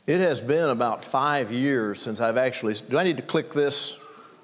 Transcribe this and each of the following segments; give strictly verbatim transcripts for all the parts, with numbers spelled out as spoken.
It has been about five years since I've actually, do I need to click this?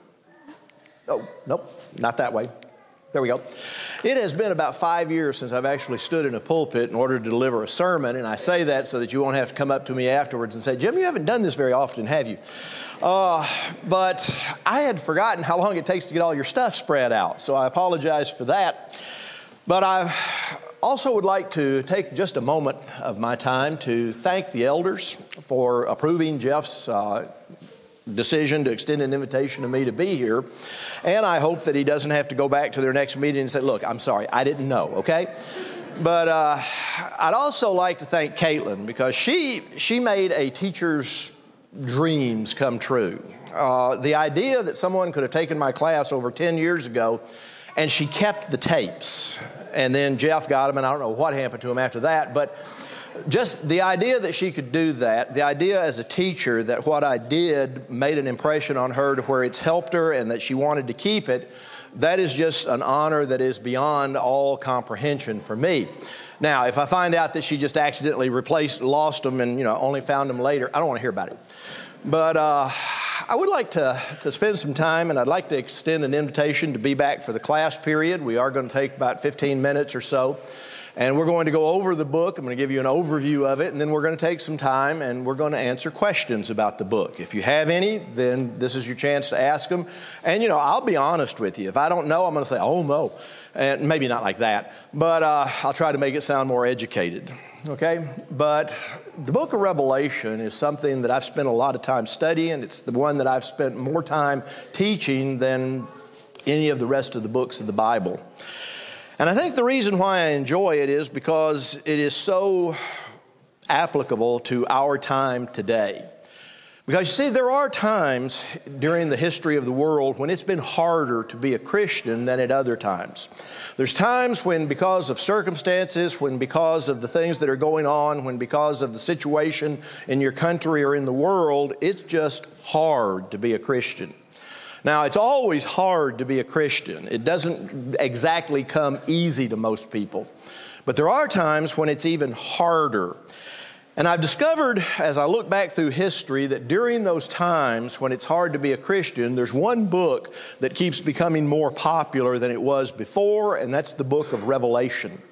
Oh, nope, not that way. There we go. It has been about five years since I've actually stood in a pulpit in order to deliver a sermon, and I say that so that you won't have to come up to me afterwards and say, Jim, you haven't done this very often, have you? Uh, but I had forgotten how long it takes to get all your stuff spread out, so I apologize for that. But I also would like to take just a moment of my time to thank the elders for approving Jeff's uh, decision to extend an invitation to me to be here. And I hope that he doesn't have to go back to their next meeting and say, look, I'm sorry, I didn't know, okay? But uh, I'd also like to thank Caitlin because she, she made a teacher's dreams come true. Uh, the idea that someone could have taken my class over ten years ago and she kept the tapes. And then Jeff got them, and I don't know what happened to him after that. But just the idea that she could do that, the idea as a teacher that what I did made an impression on her to where it's helped her and that she wanted to keep it, that is just an honor that is beyond all comprehension for me. Now, if I find out that she just accidentally replaced, lost them and, you know, only found them later, I don't want to hear about it. But uh, I would like to, to spend some time, and I'd like to extend an invitation to be back for the class period. We are going to take about fifteen minutes or so, and we're going to go over the book. I'm going to give you an overview of it, and then we're going to take some time, and we're going to answer questions about the book. If you have any, then this is your chance to ask them. And, you know, I'll be honest with you. If I don't know, I'm going to say, oh, no. And maybe not like that, but uh, I'll try to make it sound more educated, okay? But the book of Revelation is something that I've spent a lot of time studying. It's the one that I've spent more time teaching than any of the rest of the books of the Bible. And I think the reason why I enjoy it is because it is so applicable to our time today. Because you see, there are times during the history of the world when it's been harder to be a Christian than at other times. There's times when because of circumstances, when because of the things that are going on, when because of the situation in your country or in the world, it's just hard to be a Christian. Now, it's always hard to be a Christian. It doesn't exactly come easy to most people. But there are times when it's even harder. And I've discovered, as I look back through history, that during those times when it's hard to be a Christian, there's one book that keeps becoming more popular than it was before, and that's the book of Revelation.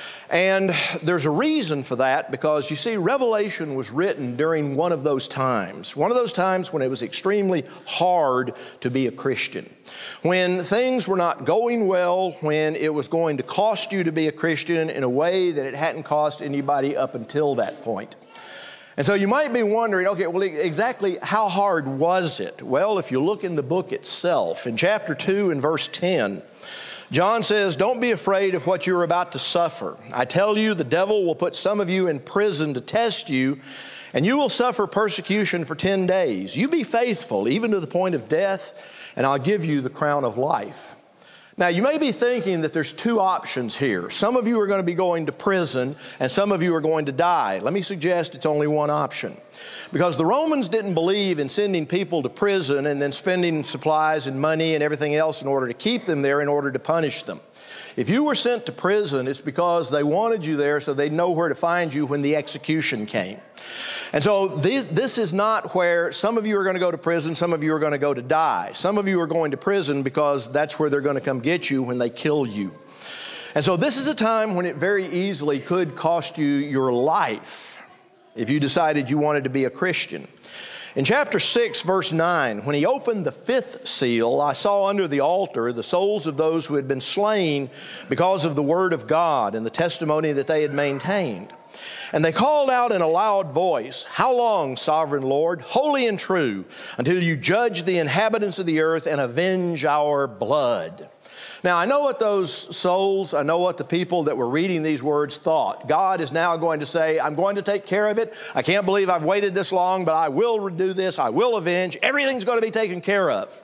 And there's a reason for that because, you see, Revelation was written during one of those times, one of those times when it was extremely hard to be a Christian, when things were not going well, when it was going to cost you to be a Christian in a way that it hadn't cost anybody up until that point. And so you might be wondering, okay, well, exactly how hard was it? Well, if you look in the book itself, in chapter two and verse ten, John says, don't be afraid of what you're about to suffer. I tell you, the devil will put some of you in prison to test you, and you will suffer persecution for ten days. You be faithful, even to the point of death, and I'll give you the crown of life. Now, you may be thinking that there's two options here. Some of you are going to be going to prison, and some of you are going to die. Let me suggest it's only one option. Because the Romans didn't believe in sending people to prison and then spending supplies and money and everything else in order to keep them there in order to punish them. If you were sent to prison, it's because they wanted you there so they'd know where to find you when the execution came. And so this, this is not where some of you are going to go to prison, some of you are going to go to die. Some of you are going to prison because that's where they're going to come get you when they kill you. And so this is a time when it very easily could cost you your life if you decided you wanted to be a Christian. In chapter six, verse nine, when he opened the fifth seal, I saw under the altar the souls of those who had been slain because of the word of God and the testimony that they had maintained. And they called out in a loud voice, how long, sovereign Lord, holy and true, until you judge the inhabitants of the earth and avenge our blood? Now, I know what those souls, I know what the people that were reading these words thought. God is now going to say, I'm going to take care of it. I can't believe I've waited this long, but I will do this. I will avenge. Everything's going to be taken care of.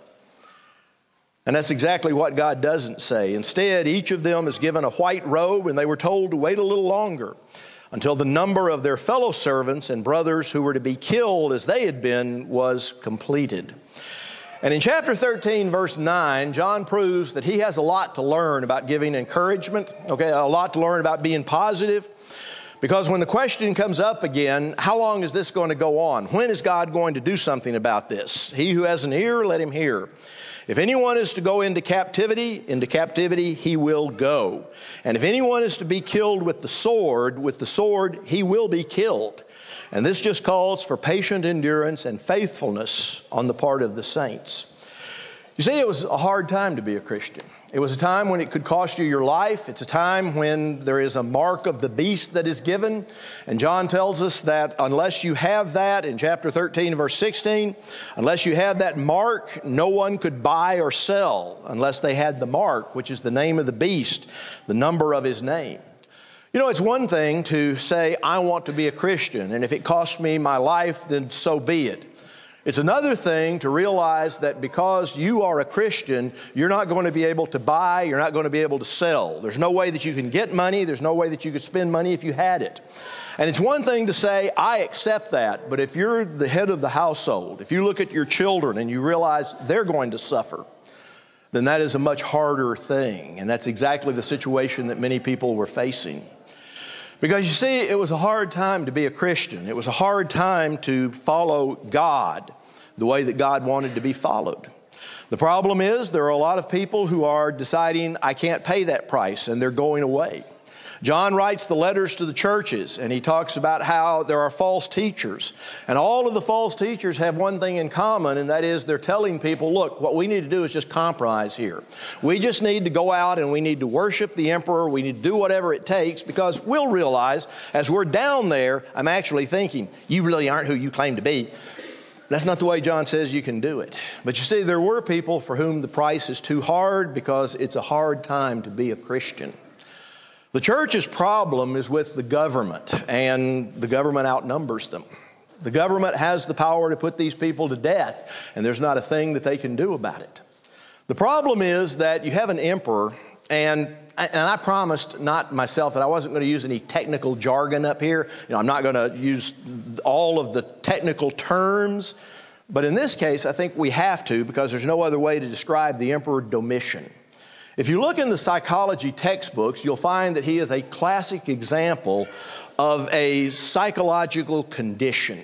And that's exactly what God doesn't say. Instead, each of them is given a white robe, and they were told to wait a little longer until the number of their fellow servants and brothers who were to be killed as they had been was completed. And in chapter thirteen, verse nine, John proves that he has a lot to learn about giving encouragement, okay, a lot to learn about being positive, Because when the question comes up again, how long is this going to go on? When is God going to do something about this? He who has an ear, let him hear. If anyone is to go into captivity, into captivity he will go. And if anyone is to be killed with the sword, with the sword he will be killed. And this just calls for patient endurance and faithfulness on the part of the saints. You see, it was a hard time to be a Christian. It was a time when it could cost you your life. It's a time when there is a mark of the beast that is given. And John tells us that unless you have that, in chapter thirteen, verse sixteen, unless you have that mark, no one could buy or sell unless they had the mark, which is the name of the beast, the number of his name. You know, it's one thing to say, I want to be a Christian, and if it costs me my life, then so be it. It's another thing to realize that because you are a Christian, you're not going to be able to buy, you're not going to be able to sell. There's no way that you can get money, there's no way that you could spend money if you had it. And it's one thing to say, I accept that, but if you're the head of the household, if you look at your children and you realize they're going to suffer, then that is a much harder thing. And that's exactly the situation that many people were facing. Because you see, it was a hard time to be a Christian. It was a hard time to follow God the way that God wanted to be followed. The problem is there are a lot of people who are deciding, I can't pay that price, and they're going away. John writes the letters to the churches, and he talks about how there are false teachers. And all of the false teachers have one thing in common, and that is they're telling people, look, what we need to do is just compromise here. We just need to go out and we need to worship the emperor. We need to do whatever it takes, because we'll realize as we're down there, I'm actually thinking, you really aren't who you claim to be. That's not the way John says you can do it. But you see, there were people for whom the price is too hard because it's a hard time to be a Christian. The church's problem is with the government, and the government outnumbers them. The government has the power to put these people to death, and there's not a thing that they can do about it. The problem is that you have an emperor, and, and I promised not myself that I wasn't going to use any technical jargon up here. You know, I'm not going to use all of the technical terms, but in this case, I think we have to, because there's no other way to describe the Emperor Domitian. If you look in the psychology textbooks, you'll find that he is a classic example of a psychological condition.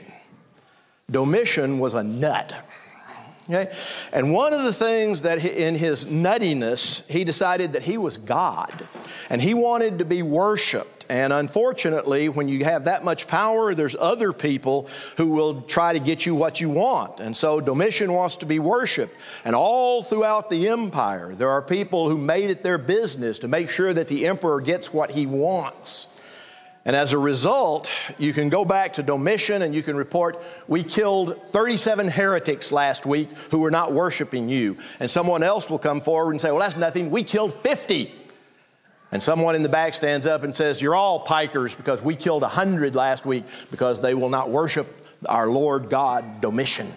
Domitian was a nut. Okay? And one of the things that he, in his nuttiness, he decided that he was God, and he wanted to be worshiped. And unfortunately, when you have that much power, there's other people who will try to get you what you want. And so Domitian wants to be worshiped. And all throughout the empire, there are people who made it their business to make sure that the emperor gets what he wants. And as a result, you can go back to Domitian and you can report, we killed thirty-seven heretics last week who were not worshiping you. And someone else will come forward and say, well, that's nothing, we killed fifty. And someone in the back stands up and says, you're all pikers because we killed one hundred last week because they will not worship our Lord God, Domitian.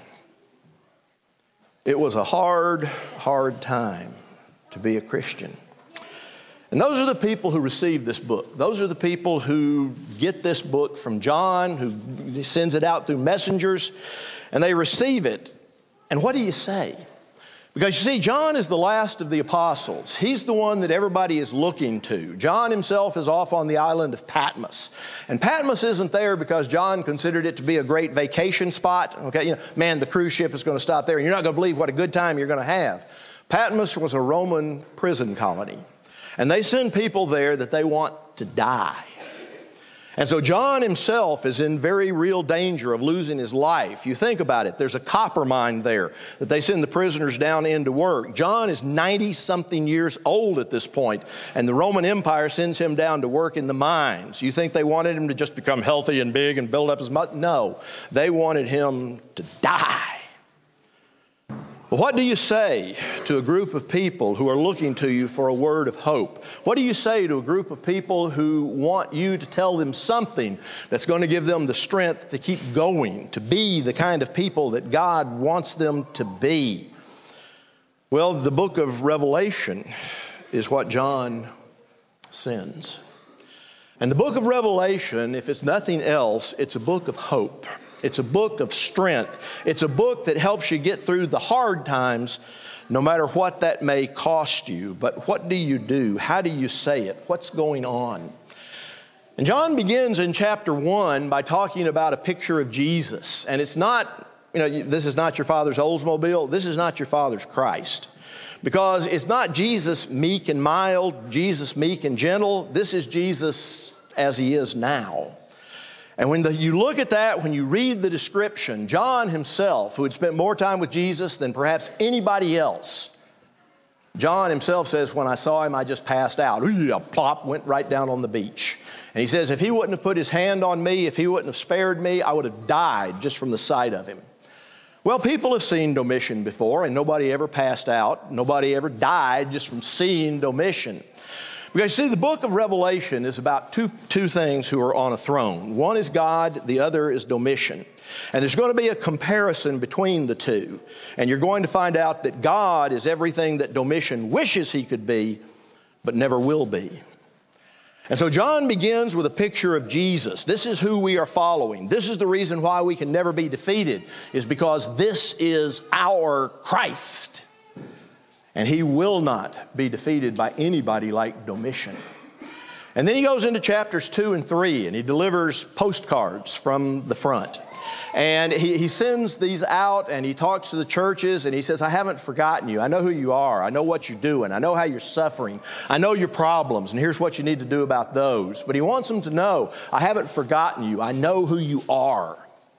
It was a hard, hard time to be a Christian. And those are the people who receive this book. Those are the people who get this book from John, who sends it out through messengers, and they receive it. And what do you say? Because you see, John is the last of the apostles. He's the one that everybody is looking to. John himself is off on the island of Patmos. And Patmos isn't there because John considered it to be a great vacation spot. Okay, you know, man, the cruise ship is going to stop there, and you're not going to believe what a good time you're going to have. Patmos was a Roman prison colony. And they send people there that they want to die. And so John himself is in very real danger of losing his life. You think about it. There's a copper mine there that they send the prisoners down in to work. John is ninety-something years old at this point, and the Roman Empire sends him down to work in the mines. You think they wanted him to just become healthy and big and build up his muscle? No, they wanted him to die. Well, what do you say to a group of people who are looking to you for a word of hope? What do you say to a group of people who want you to tell them something that's going to give them the strength to keep going, to be the kind of people that God wants them to be? Well, the book of Revelation is what John sends. And the book of Revelation, if it's nothing else, it's a book of hope. It's a book of strength. It's a book that helps you get through the hard times, no matter what that may cost you. But what do you do? How do you say it? What's going on? And John begins in chapter one by talking about a picture of Jesus. And it's not, you know, this is not your father's Oldsmobile. This is not your father's Christ. Because it's not Jesus meek and mild, Jesus meek and gentle. This is Jesus as he is now. And when the, you look at that, when you read the description, John himself, who had spent more time with Jesus than perhaps anybody else, John himself says, when I saw him, I just passed out. Ooh, plop, went right down on the beach. And he says, if he wouldn't have put his hand on me, if he wouldn't have spared me, I would have died just from the sight of him. Well, people have seen Domitian before, and nobody ever passed out. Nobody ever died just from seeing Domitian. Because you see, the book of Revelation is about two, two things who are on a throne. One is God, the other is Domitian. And there's going to be a comparison between the two. And you're going to find out that God is everything that Domitian wishes he could be, but never will be. And so John begins with a picture of Jesus. This is who we are following. This is the reason why we can never be defeated, is because this is our Christ. And he will not be defeated by anybody like Domitian. And then he goes into chapters two and three, and he delivers postcards from the front. And he, he sends these out, and he talks to the churches, and he says, I haven't forgotten you. I know who you are. I know what you're doing. I know how you're suffering. I know your problems, and here's what you need to do about those. But he wants them to know, I haven't forgotten you. I know who you are.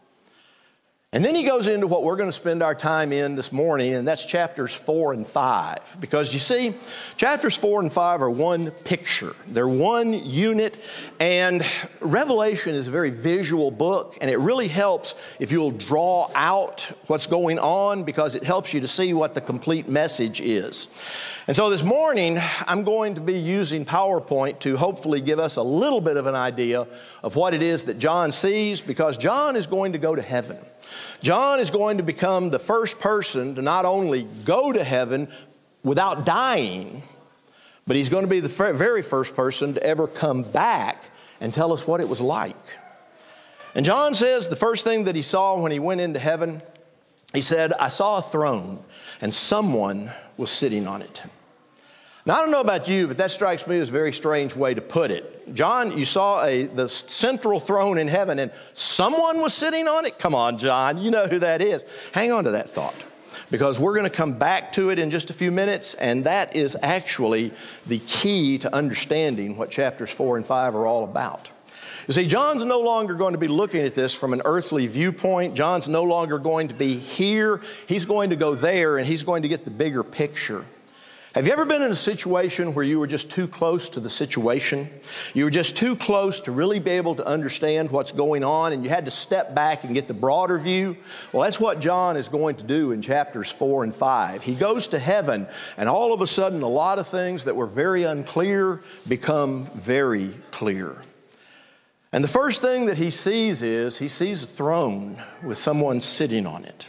And then he goes into what we're going to spend our time in this morning, and that's chapters four and five. Because you see, chapters four and five are one picture. They're one unit, and Revelation is a very visual book, and it really helps if you'll draw out what's going on, because it helps you to see what the complete message is. And so this morning, I'm going to be using PowerPoint to hopefully give us a little bit of an idea of what it is that John sees, because John is going to go to heaven. John is going to become the first person to not only go to heaven without dying, but he's going to be the very first person to ever come back and tell us what it was like. And John says the first thing that he saw when he went into heaven, he said, I saw a throne and someone was sitting on it. Now, I don't know about you, but that strikes me as a very strange way to put it. John, you saw a the central throne in heaven and someone was sitting on it? Come on, John, you know who that is. Hang on to that thought, because we're going to come back to it in just a few minutes, and that is actually the key to understanding what chapters four and five are all about. You see, John's no longer going to be looking at this from an earthly viewpoint. John's no longer going to be here. He's going to go there, and he's going to get the bigger picture. Have you ever been in a situation where you were just too close to the situation? You were just too close to really be able to understand what's going on, and you had to step back and get the broader view? Well, that's what John is going to do in chapters four and five. He goes to heaven, and all of a sudden, a lot of things that were very unclear become very clear. And the first thing that he sees is he sees a throne with someone sitting on it.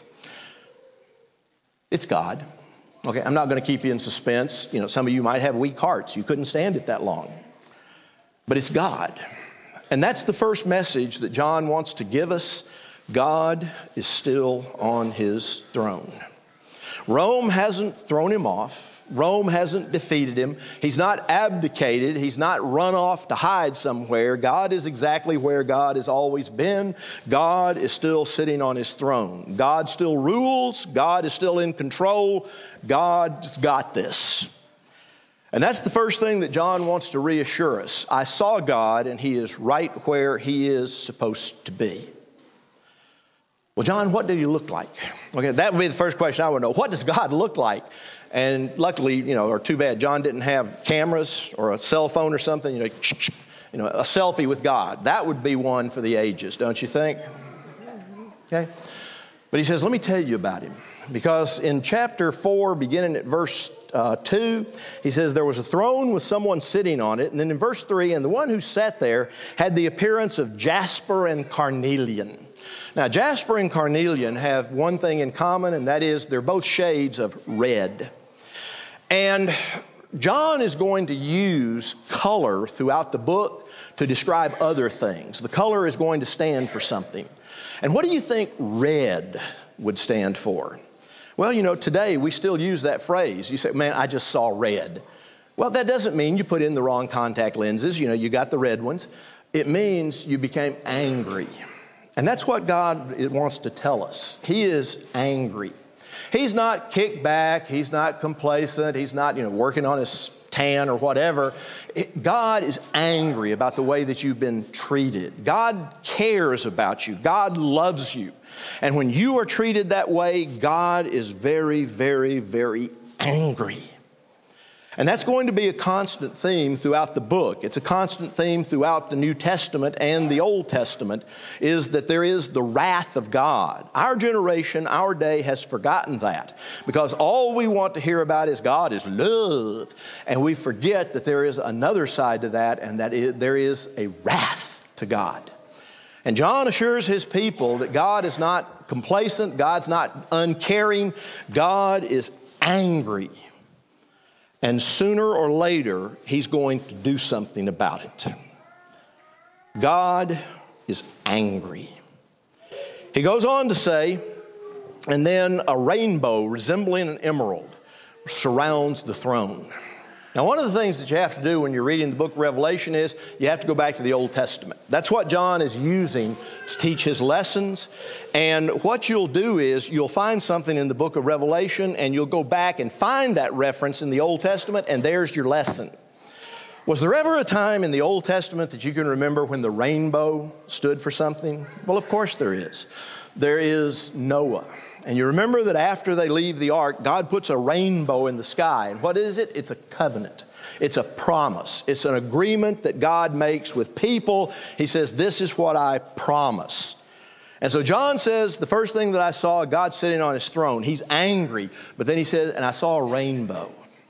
It's God. Okay, I'm not going to keep you in suspense. You know, some of you might have weak hearts. You couldn't stand it that long. But it's God. And that's the first message that John wants to give us. God is still on his throne. Rome hasn't thrown him off. Rome hasn't defeated him. He's not abdicated. He's not run off to hide somewhere. God is exactly where God has always been. God is still sitting on his throne. God still rules. God is still in control. God's got this. And that's the first thing that John wants to reassure us. I saw God, and he is right where he is supposed to be. Well, John, what did he look like? Okay, that would be the first question I would know. What does God look like? And luckily, you know, or too bad, John didn't have cameras or a cell phone or something, you know, you know, a selfie with God. That would be one for the ages, don't you think? Okay. But he says, let me tell you about him. Because in chapter four, beginning at verse uh, two, he says, there was a throne with someone sitting on it. And then in verse three, and the one who sat there had the appearance of jasper and carnelian. Now, jasper and carnelian have one thing in common, and that is they're both shades of red. And John is going to use color throughout the book to describe other things. The color is going to stand for something. And what do you think red would stand for? Well, you know, today we still use that phrase. You say, man, I just saw red. Well, that doesn't mean you put in the wrong contact lenses. You know, you got the red ones. It means you became angry. And that's what God wants to tell us. He is angry. He's not kicked back. He's not complacent. He's not, you know, working on his tan or whatever. It, God is angry about the way that you've been treated. God cares about you. God loves you. And when you are treated that way, God is very, very, very angry. And that's going to be a constant theme throughout the book. It's a constant theme throughout the New Testament and the Old Testament, is that there is the wrath of God. Our generation, our day has forgotten that, because all we want to hear about is God is love. And we forget that there is another side to that, and that is, there is a wrath to God. And John assures his people that God is not complacent, God's not uncaring, God is angry. And sooner or later, he's going to do something about it. God is angry. He goes on to say, and then a rainbow resembling an emerald surrounds the throne. Now, one of the things that you have to do when you're reading the book of Revelation is you have to go back to the Old Testament. That's what John is using to teach his lessons. And what you'll do is you'll find something in the book of Revelation, and you'll go back and find that reference in the Old Testament, and there's your lesson. Was there ever a time in the Old Testament that you can remember when the rainbow stood for something? Well, of course there is. There is Noah. And you remember that after they leave the ark, God puts a rainbow in the sky. And what is it? It's a covenant. It's a promise. It's an agreement that God makes with people. He says, this is what I promise. And so John says, the first thing that I saw, God sitting on his throne. He's angry. But then he says, and I saw a rainbow.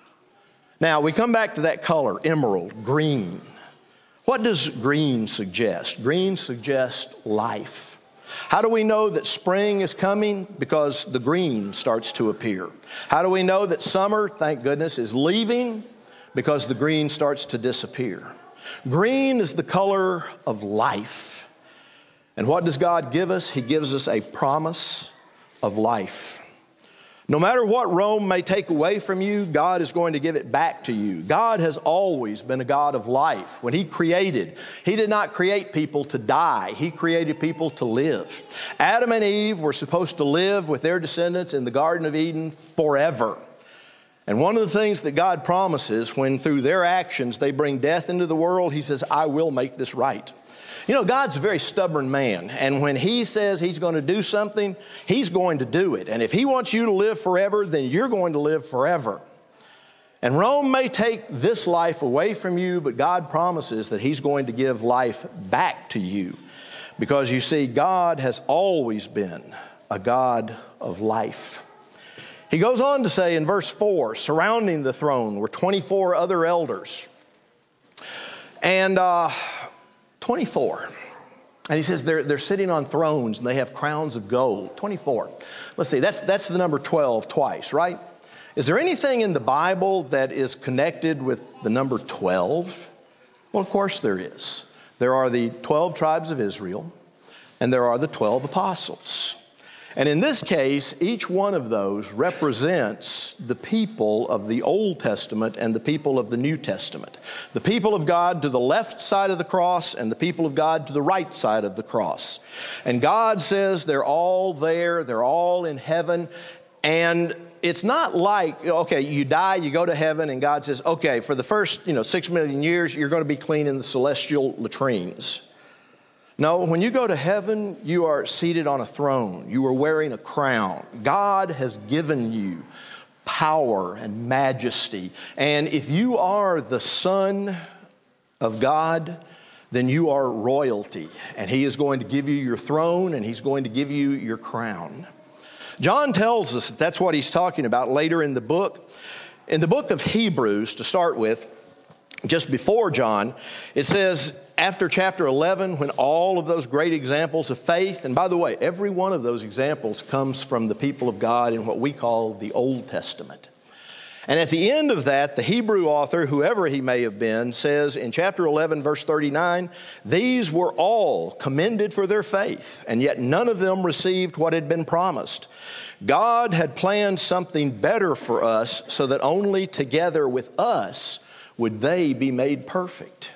Now, we come back to that color, emerald, green. What does green suggest? Green suggests life. How do we know that spring is coming? Because the green starts to appear. How do we know that summer, thank goodness, is leaving? Because the green starts to disappear. Green is the color of life. And what does God give us? He gives us a promise of life. No matter what Rome may take away from you, God is going to give it back to you. God has always been a God of life. When He created, He did not create people to die. He created people to live. Adam and Eve were supposed to live with their descendants in the Garden of Eden forever. And one of the things that God promises when through their actions they bring death into the world, He says, I will make this right. You know, God's a very stubborn man, and when He says He's going to do something, He's going to do it. And if He wants you to live forever, then you're going to live forever. And Rome may take this life away from you, but God promises that He's going to give life back to you. Because you see, God has always been a God of life. He goes on to say in verse four, surrounding the throne were twenty-four other elders. And uh, twenty-four. And he says they're, they're sitting on thrones and they have crowns of gold. twenty-four. Let's see, that's, that's the number twelve twice, right? Is there anything in the Bible that is connected with the number twelve? Well, of course there is. There are the twelve tribes of Israel and there are the twelve apostles. And in this case, each one of those represents the people of the Old Testament and the people of the New Testament. The people of God to the left side of the cross and the people of God to the right side of the cross. And God says they're all there, they're all in heaven. And it's not like, okay, you die, you go to heaven, and God says, okay, for the first, you know, six million years, you're going to be cleaning the celestial latrines. No, when you go to heaven, you are seated on a throne. You are wearing a crown. God has given you power and majesty. And if you are the Son of God, then you are royalty. And He is going to give you your throne and He's going to give you your crown. John tells us that that's what he's talking about later in the book. In the book of Hebrews, to start with, just before John, it says, after chapter eleven, when all of those great examples of faith, and by the way, every one of those examples comes from the people of God in what we call the Old Testament. And at the end of that, the Hebrew author, whoever he may have been, says in chapter eleven, verse thirty-nine, these were all commended for their faith, and yet none of them received what had been promised. God had planned something better for us so that only together with us would they be made perfect.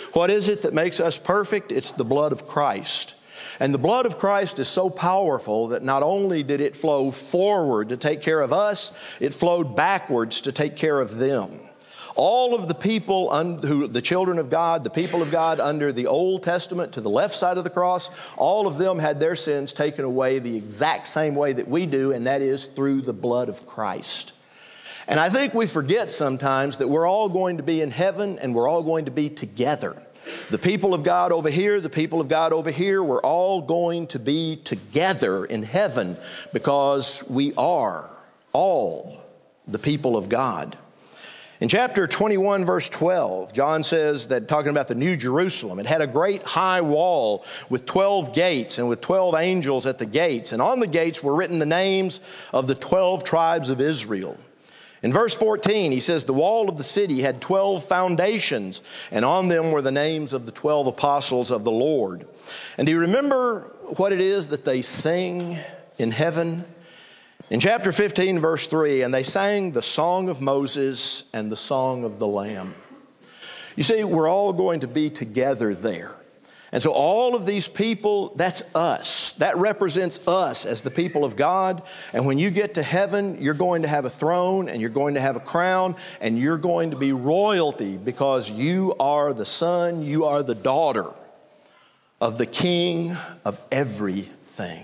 What is it that makes us perfect? It's the blood of Christ. And the blood of Christ is so powerful that not only did it flow forward to take care of us, it flowed backwards to take care of them. All of the people, who, the children of God, the people of God under the Old Testament to the left side of the cross, all of them had their sins taken away the exact same way that we do, and that is through the blood of Christ. And I think we forget sometimes that we're all going to be in heaven and we're all going to be together. The people of God over here, the people of God over here, we're all going to be together in heaven because we are all the people of God. In chapter twenty-one, verse twelve, John says that, talking about the New Jerusalem, it had a great high wall with twelve gates and with twelve angels at the gates. And on the gates were written the names of the twelve tribes of Israel. In verse fourteen, he says the wall of the city had twelve foundations, and on them were the names of the twelve apostles of the Lord. And do you remember what it is that they sing in heaven? In chapter fifteen, verse three, and they sang the song of Moses and the song of the Lamb. You see, we're all going to be together there. And so all of these people, that's us. That represents us as the people of God. And when you get to heaven, you're going to have a throne and you're going to have a crown and you're going to be royalty because you are the son, you are the daughter of the King of everything.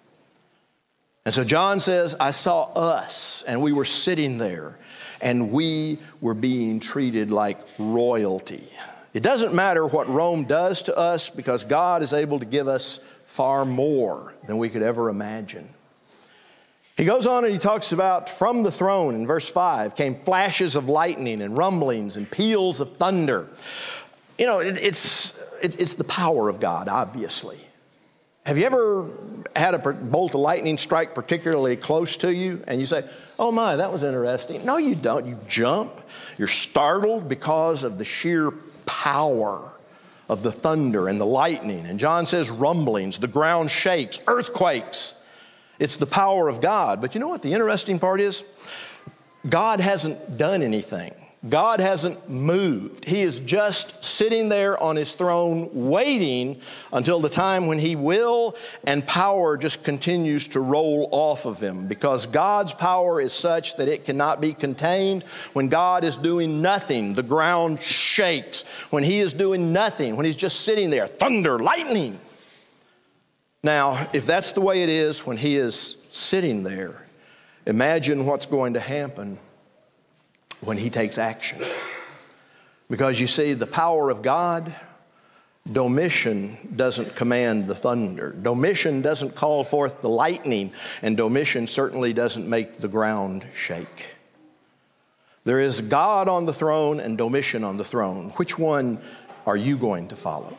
And so John says, I saw us and we were sitting there and we were being treated like royalty. It doesn't matter what Rome does to us because God is able to give us far more than we could ever imagine. He goes on and he talks about from the throne in verse five came flashes of lightning and rumblings and peals of thunder. You know, it, it's, it, it's the power of God, obviously. Have you ever had a bolt of lightning strike particularly close to you and you say, oh my, that was interesting? No, you don't. You jump. You're startled because of the sheer power of the thunder and the lightning. And John says rumblings, the ground shakes, earthquakes. It's the power of God. But you know what the interesting part is? God hasn't done anything. God hasn't moved. He is just sitting there on his throne waiting until the time when he will, and power just continues to roll off of him because God's power is such that it cannot be contained. When God is doing nothing, the ground shakes. When he is doing nothing, when he's just sitting there, thunder, lightning. Now, if that's the way it is when he is sitting there, imagine what's going to happen when he takes action. Because you see, the power of God, Domitian doesn't command the thunder. Domitian doesn't call forth the lightning, and Domitian certainly doesn't make the ground shake. There is God on the throne and Domitian on the throne. Which one are you going to follow?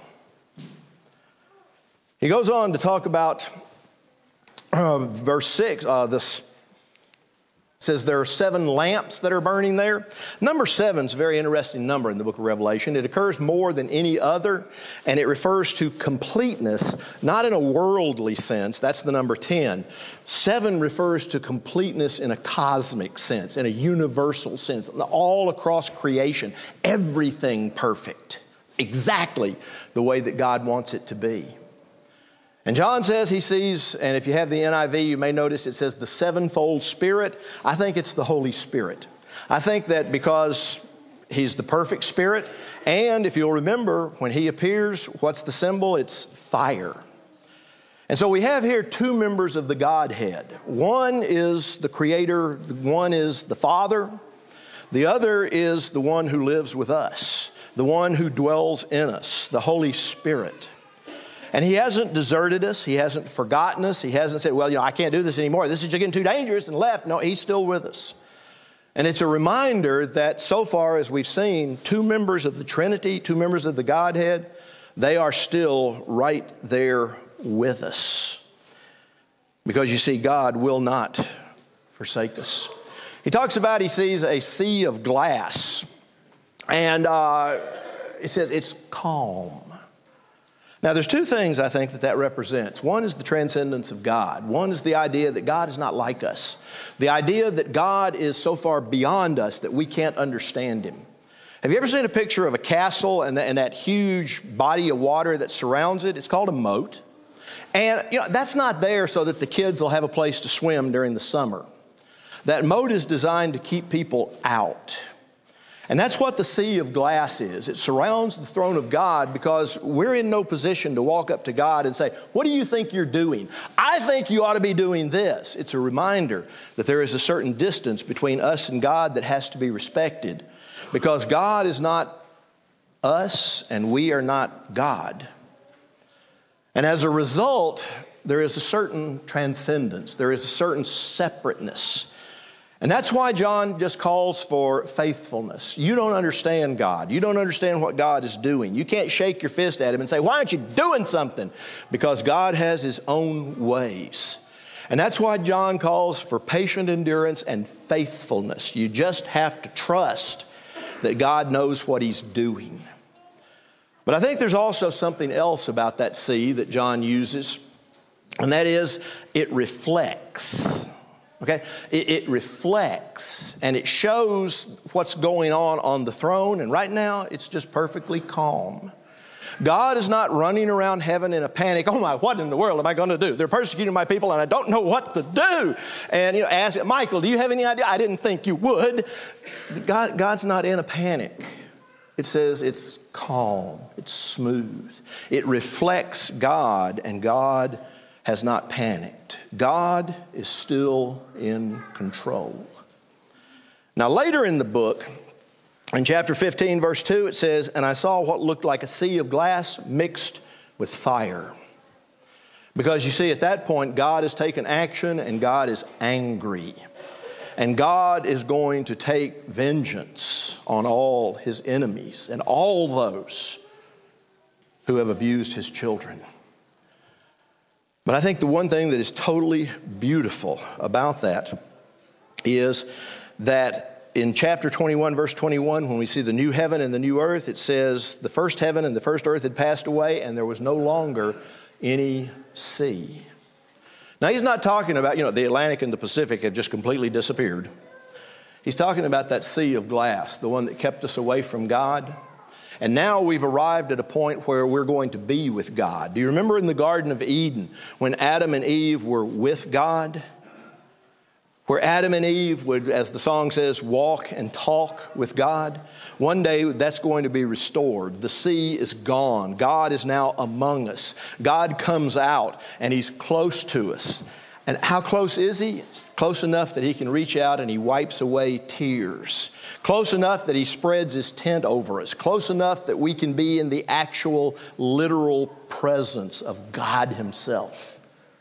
He goes on to talk about uh, verse six, uh, this says there are seven lamps that are burning there. Number seven is a very interesting number in the book of Revelation. It occurs more than any other, and it refers to completeness, not in a worldly sense. That's the number ten. Seven refers to completeness in a cosmic sense, in a universal sense, all across creation. Everything perfect, exactly the way that God wants it to be. And John says he sees, and if you have the N I V, you may notice it says the sevenfold Spirit. I think it's the Holy Spirit. I think that because he's the perfect Spirit, and if you'll remember, when he appears, what's the symbol? It's fire. And so we have here two members of the Godhead. One is the Creator, one is the Father. The other is the one who lives with us, the one who dwells in us, the Holy Spirit. And he hasn't deserted us. He hasn't forgotten us. He hasn't said, well, you know, I can't do this anymore. This is just getting too dangerous and left. No, he's still with us. And it's a reminder that so far as we've seen, two members of the Trinity, two members of the Godhead, they are still right there with us. Because you see, God will not forsake us. He talks about he sees a sea of glass. And uh, it says it's calm. Now, there's two things I think that that represents. One is the transcendence of God. One is the idea that God is not like us. The idea that God is so far beyond us that we can't understand him. Have you ever seen a picture of a castle and, the, and that huge body of water that surrounds it? It's called a moat. And you know, that's not there so that the kids will have a place to swim during the summer. That moat is designed to keep people out. And that's what the sea of glass is. It surrounds the throne of God because we're in no position to walk up to God and say, what do you think you're doing? I think you ought to be doing this. It's a reminder that there is a certain distance between us and God that has to be respected because God is not us and we are not God. And as a result, there is a certain transcendence. There is a certain separateness. And that's why John just calls for faithfulness. You don't understand God. You don't understand what God is doing. You can't shake your fist at him and say, why aren't you doing something? Because God has his own ways. And that's why John calls for patient endurance and faithfulness. You just have to trust that God knows what he's doing. But I think there's also something else about that sea that John uses, and that is it reflects. Okay, it, it reflects and it shows what's going on on the throne. And right now, it's just perfectly calm. God is not running around heaven in a panic. Oh my, what in the world am I going to do? They're persecuting my people and I don't know what to do. And you know, ask Michael, do you have any idea? I didn't think you would. God, God's not in a panic. It says it's calm. It's smooth. It reflects God, and God has not panicked. God is still in control. Now later in the book, in chapter fifteen, verse two, it says, and I saw what looked like a sea of glass mixed with fire. Because you see, at that point, God has taken action and God is angry. And God is going to take vengeance on all his enemies and all those who have abused his children. But I think the one thing that is totally beautiful about that is that in chapter twenty-one, verse twenty-one, when we see the new heaven and the new earth, it says the first heaven and the first earth had passed away and there was no longer any sea. Now, he's not talking about, you know, the Atlantic and the Pacific have just completely disappeared. He's talking about that sea of glass, the one that kept us away from God. And now we've arrived at a point where we're going to be with God. Do you remember in the Garden of Eden when Adam and Eve were with God? Where Adam and Eve would, as the song says, walk and talk with God. One day that's going to be restored. The sea is gone. God is now among us. God comes out and he's close to us. And how close is he? Close enough that he can reach out and he wipes away tears. Close enough that he spreads his tent over us. Close enough that we can be in the actual literal presence of God himself.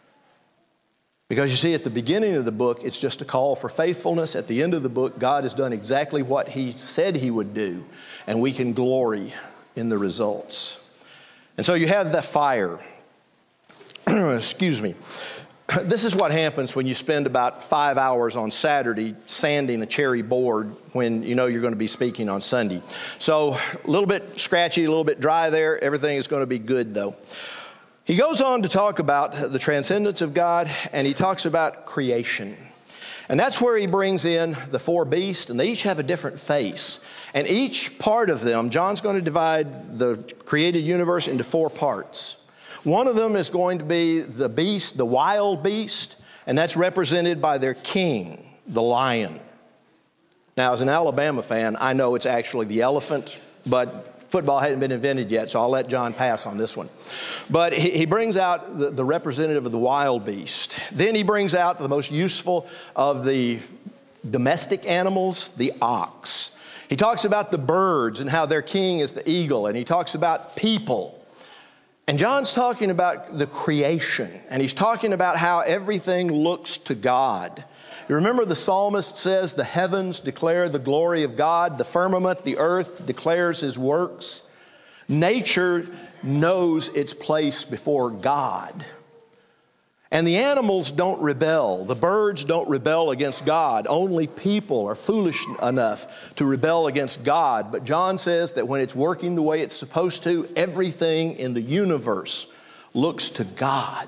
Because you see, at the beginning of the book, it's just a call for faithfulness. At the end of the book, God has done exactly what he said he would do, and we can glory in the results. And so you have the fire. Excuse me. This is what happens when you spend about five hours on Saturday sanding a cherry board when you know you're going to be speaking on Sunday. So a little bit scratchy, a little bit dry there. Everything is going to be good, though. He goes on to talk about the transcendence of God, and he talks about creation. And that's where he brings in the four beasts, and they each have a different face. And each part of them, John's going to divide the created universe into four parts. One of them is going to be the beast, the wild beast, and that's represented by their king, the lion. Now, as an Alabama fan, I know it's actually the elephant, but football hadn't been invented yet, so I'll let John pass on this one. But he, he brings out the, the representative of the wild beast. Then he brings out the most useful of the domestic animals, the ox. He talks about the birds and how their king is the eagle, and he talks about people. And John's talking about the creation, and he's talking about how everything looks to God. You remember the psalmist says, the heavens declare the glory of God, the firmament, the earth declares his works. Nature knows its place before God. And the animals don't rebel. The birds don't rebel against God. Only people are foolish enough to rebel against God. But John says that when it's working the way it's supposed to, everything in the universe looks to God.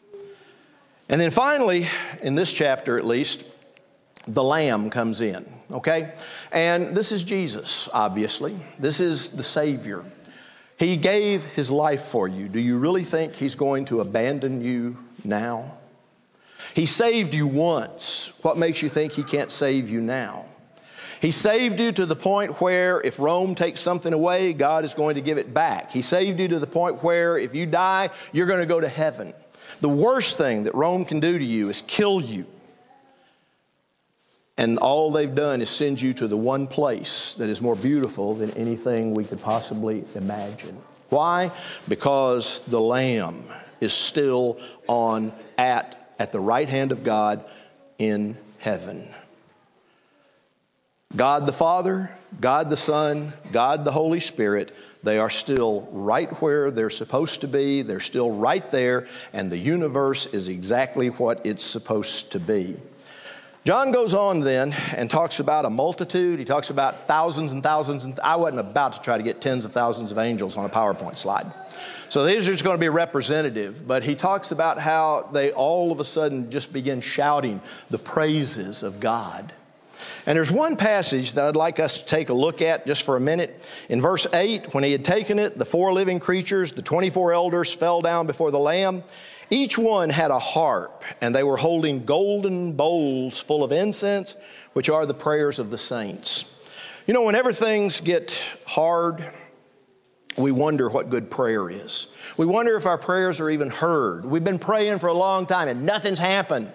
And then finally, in this chapter at least, the Lamb comes in. okay? And this is Jesus, obviously. This is the Savior. He gave his life for you. Do you really think he's going to abandon you now? He saved you once. What makes you think he can't save you now? He saved you to the point where if Rome takes something away, God is going to give it back. He saved you to the point where if you die, you're going to go to heaven. The worst thing that Rome can do to you is kill you. And all they've done is send you to the one place that is more beautiful than anything we could possibly imagine. Why? Because the Lamb is still on at, at the right hand of God in heaven. God the Father, God the Son, God the Holy Spirit, they are still right where they're supposed to be. They're still right there, and the universe is exactly what it's supposed to be. John goes on then and talks about a multitude. He talks about thousands and thousands. And I wasn't about to try to get tens of thousands of angels on a PowerPoint slide. So these are just going to be representative. But he talks about how they all of a sudden just begin shouting the praises of God. And there's one passage that I'd like us to take a look at just for a minute. In verse eight, when he had taken it, the four living creatures, the twenty-four elders fell down before the Lamb. Each one had a harp, and they were holding golden bowls full of incense, which are the prayers of the saints. You know, whenever things get hard, we wonder what good prayer is. We wonder if our prayers are even heard. We've been praying for a long time, and nothing's happened.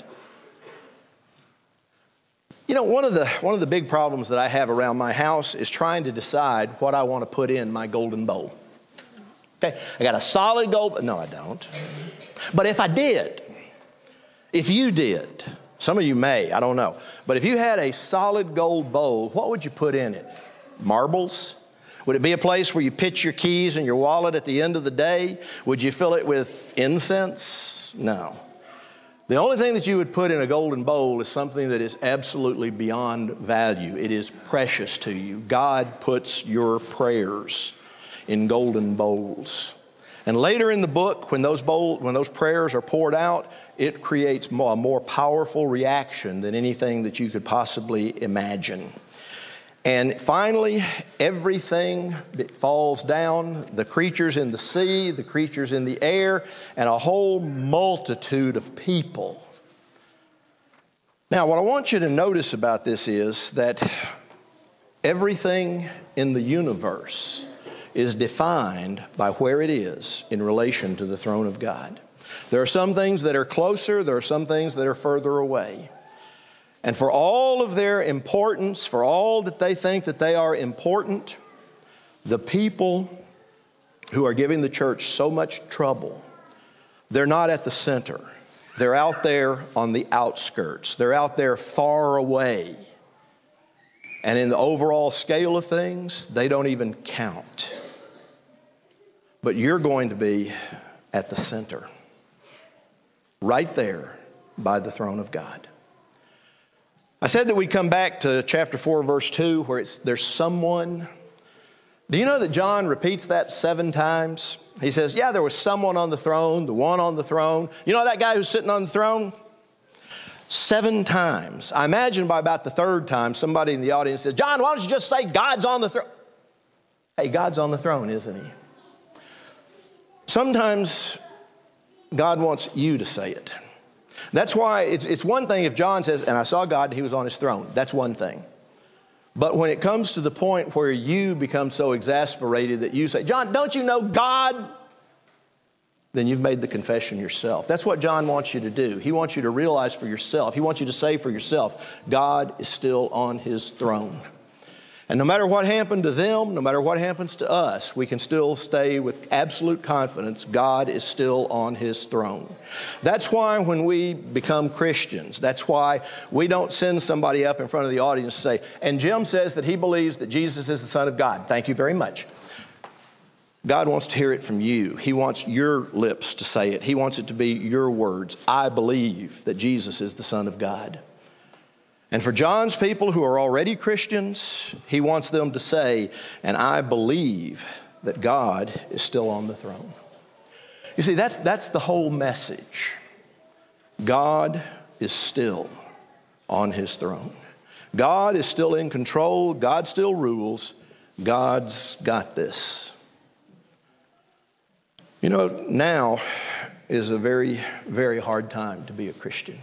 You know, one of the one of the big problems that I have around my house is trying to decide what I want to put in my golden bowl. Okay, I got a solid gold, no, I don't. But if I did, if you did, some of you may, I don't know. But if you had a solid gold bowl, what would you put in it? Marbles? Would it be a place where you pitch your keys and your wallet at the end of the day? Would you fill it with incense? No. The only thing that you would put in a golden bowl is something that is absolutely beyond value. It is precious to you. God puts your prayers in golden bowls. And later in the book, when those bowl, when those prayers are poured out, it creates more, a more powerful reaction than anything that you could possibly imagine. And finally, everything that falls down, the creatures in the sea, the creatures in the air, and a whole multitude of people. Now, what I want you to notice about this is that everything in the universe is defined by where it is in relation to the throne of God. There are some things that are closer, there are some things that are further away. And for all of their importance, for all that they think that they are important, the people who are giving the church so much trouble, they're not at the center. They're out there on the outskirts. They're out there far away. And in the overall scale of things, they don't even count. But you're going to be at the center, right there by the throne of God. I said that we'd come back to chapter four, verse two, where it's there's someone. Do you know that John repeats that seven times? He says, yeah, there was someone on the throne, the one on the throne. You know that guy who's sitting on the throne? Seven times. I imagine by about the third time, somebody in the audience said, John, why don't you just say God's on the throne? Hey, God's on the throne, isn't he? Sometimes God wants you to say it. That's why it's, it's one thing if John says, and I saw God and he was on his throne. That's one thing. But when it comes to the point where you become so exasperated that you say, John, don't you know God? Then you've made the confession yourself. That's what John wants you to do. He wants you to realize for yourself. He wants you to say for yourself, God is still on his throne. And no matter what happened to them, no matter what happens to us, we can still stay with absolute confidence, God is still on his throne. That's why when we become Christians, that's why we don't send somebody up in front of the audience and say, and Jim says that he believes that Jesus is the Son of God. Thank you very much. God wants to hear it from you. He wants your lips to say it. He wants it to be your words. I believe that Jesus is the Son of God. And for John's people who are already Christians, he wants them to say, and I believe that God is still on the throne. You see, that's, that's the whole message. God is still on his throne. God is still in control. God still rules. God's got this. You know, now is a very, very hard time to be a Christian.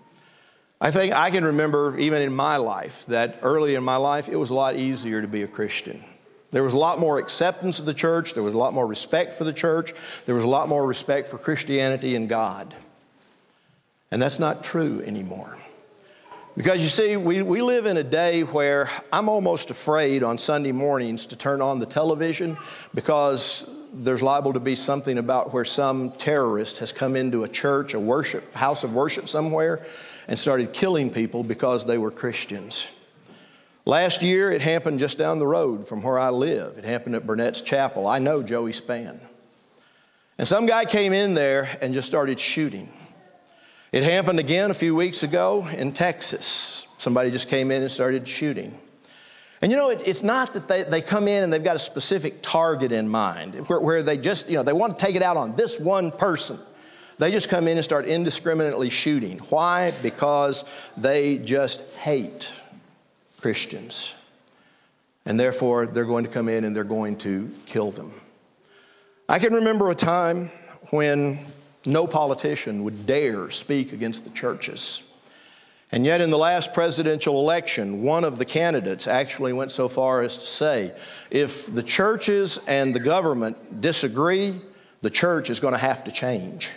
I think I can remember even in my life that early in my life, it was a lot easier to be a Christian. There was a lot more acceptance of the church. There was a lot more respect for the church. There was a lot more respect for Christianity and God. And that's not true anymore. Because you see, we, we live in a day where I'm almost afraid on Sunday mornings to turn on the television because there's liable to be something about where some terrorist has come into a church, a worship, house of worship somewhere, and started killing people because they were Christians. Last year, it happened just down the road from where I live. It happened at Burnett's Chapel. I know Joey Spann. And some guy came in there and just started shooting. It happened again a few weeks ago in Texas. Somebody just came in and started shooting. And you know, it, it's not that they, they come in and they've got a specific target in mind, where, where they just, you know, they want to take it out on this one person. They just come in and start indiscriminately shooting. Why? Because they just hate Christians. And therefore, they're going to come in and they're going to kill them. I can remember a time when no politician would dare speak against the churches. And yet in the last presidential election, one of the candidates actually went so far as to say, if the churches and the government disagree, the church is going to have to change.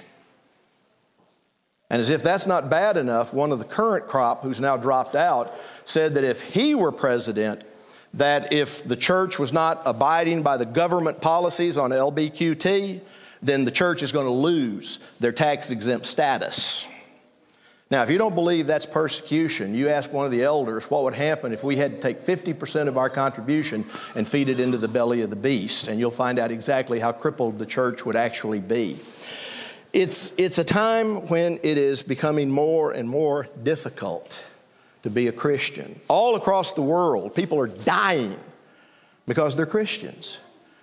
And as if that's not bad enough, one of the current crop, who's now dropped out, said that if he were president, that if the church was not abiding by the government policies on L B Q T, then the church is going to lose their tax-exempt status. Now, if you don't believe that's persecution, you ask one of the elders what would happen if we had to take fifty percent of our contribution and feed it into the belly of the beast, and you'll find out exactly how crippled the church would actually be. It's, it's a time when it is becoming more and more difficult to be a Christian. All across the world, people are dying because they're Christians.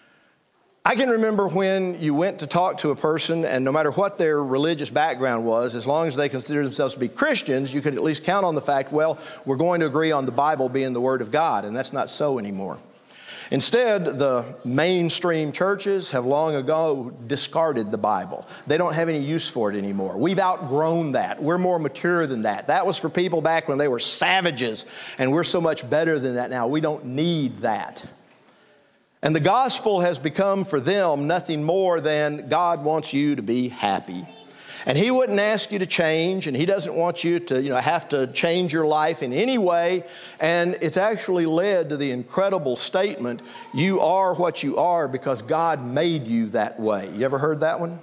I can remember when you went to talk to a person, and no matter what their religious background was, as long as they considered themselves to be Christians, you could at least count on the fact, well, we're going to agree on the Bible being the Word of God, and that's not so anymore. Instead, the mainstream churches have long ago discarded the Bible. They don't have any use for it anymore. We've outgrown that. We're more mature than that. That was for people back when they were savages, and we're so much better than that now. We don't need that. And the gospel has become for them nothing more than God wants you to be happy. And He wouldn't ask you to change, and He doesn't want you to, you know, have to change your life in any way. And it's actually led to the incredible statement, you are what you are because God made you that way. You ever heard that one?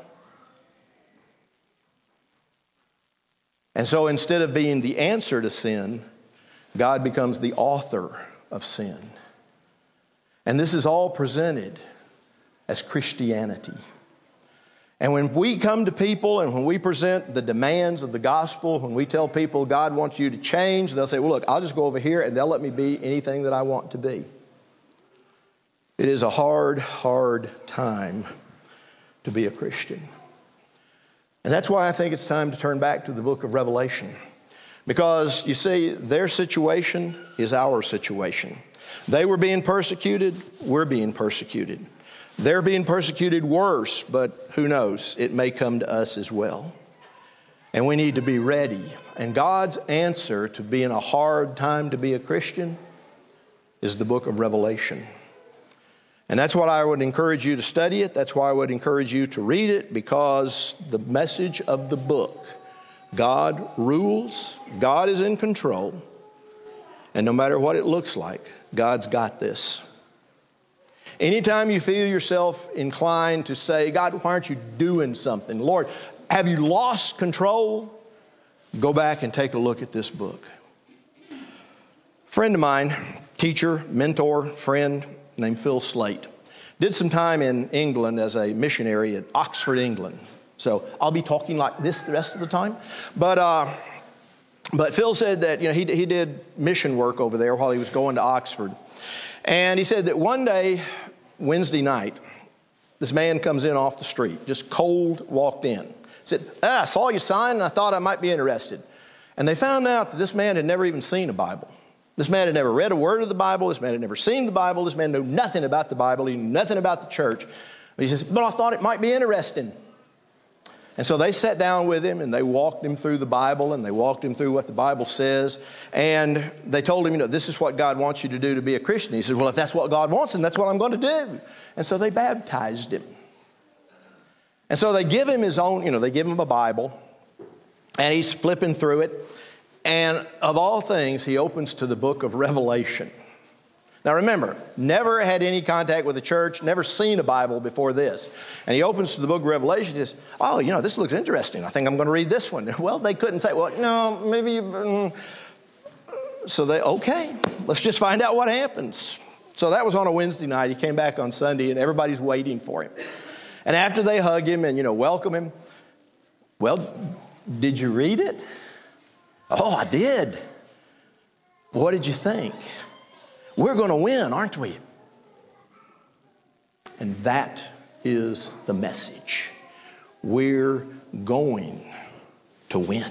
And so instead of being the answer to sin, God becomes the author of sin. And this is all presented as Christianity. And when we come to people and when we present the demands of the gospel, when we tell people God wants you to change, they'll say, well, look, I'll just go over here and they'll let me be anything that I want to be. It is a hard, hard time to be a Christian. And that's why I think it's time to turn back to the book of Revelation. Because, you see, their situation is our situation. They were being persecuted, we're being persecuted. They're being persecuted worse, but who knows, it may come to us as well. And we need to be ready. And God's answer to being a hard time to be a Christian is the book of Revelation. And that's why I would encourage you to study it. That's why I would encourage you to read it, because the message of the book, God rules, God is in control, and no matter what it looks like, God's got this. Anytime you feel yourself inclined to say, God, why aren't you doing something? Lord, have you lost control? Go back and take a look at this book. A friend of mine, teacher, mentor, friend named Phil Slate, did some time in England as a missionary at Oxford, England. So I'll be talking like this the rest of the time. But uh, but Phil said that, you know, he, he did mission work over there while he was going to Oxford. And he said that one day, Wednesday night, this man comes in off the street, just cold, walked in. He said, ah, I saw your sign and I thought I might be interested. And they found out that this man had never even seen a Bible. This man had never read a word of the Bible. This man had never seen the Bible. This man knew nothing about the Bible. He knew nothing about the church. But he says, but I thought it might be interesting. And so they sat down with him and they walked him through the Bible and they walked him through what the Bible says. And they told him, you know, this is what God wants you to do to be a Christian. He said, well, if that's what God wants, then that's what I'm going to do. And so they baptized him. And so they give him his own, you know, they give him a Bible and he's flipping through it. And of all things, he opens to the book of Revelation. Now remember, never had any contact with the church, never seen a Bible before this. And he opens to the book of Revelation and says, oh, you know, this looks interesting. I think I'm going to read this one. Well, they couldn't say, well, no, maybe. Um. So they, okay, let's just find out what happens. So that was on a Wednesday night. He came back on Sunday and everybody's waiting for him. And after they hug him and, you know, welcome him, well, did you read it? Oh, I did. What did you think? We're going to win, aren't we? And that is the message. We're going to win.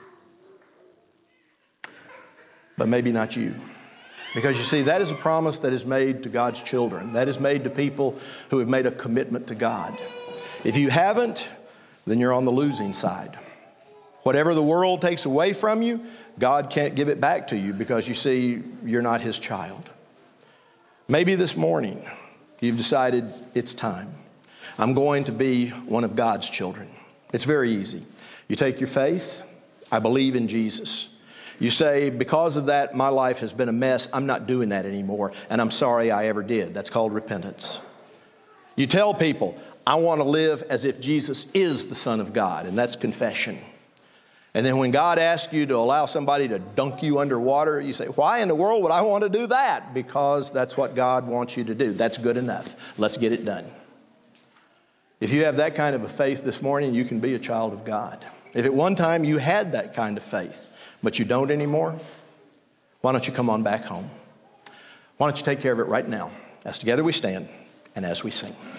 But maybe not you. Because you see, that is a promise that is made to God's children. That is made to people who have made a commitment to God. If you haven't, then you're on the losing side. Whatever the world takes away from you, God can't give it back to you because you see, you're not His child. Maybe this morning you've decided it's time. I'm going to be one of God's children. It's very easy. You take your faith. I believe in Jesus. You say, because of that, my life has been a mess. I'm not doing that anymore, and I'm sorry I ever did. That's called repentance. You tell people, I want to live as if Jesus is the Son of God, and that's confession. And then when God asks you to allow somebody to dunk you underwater, you say, why in the world would I want to do that? Because that's what God wants you to do. That's good enough. Let's get it done. If you have that kind of a faith this morning, you can be a child of God. If at one time you had that kind of faith, but you don't anymore, why don't you come on back home? Why don't you take care of it right now as together we stand and as we sing.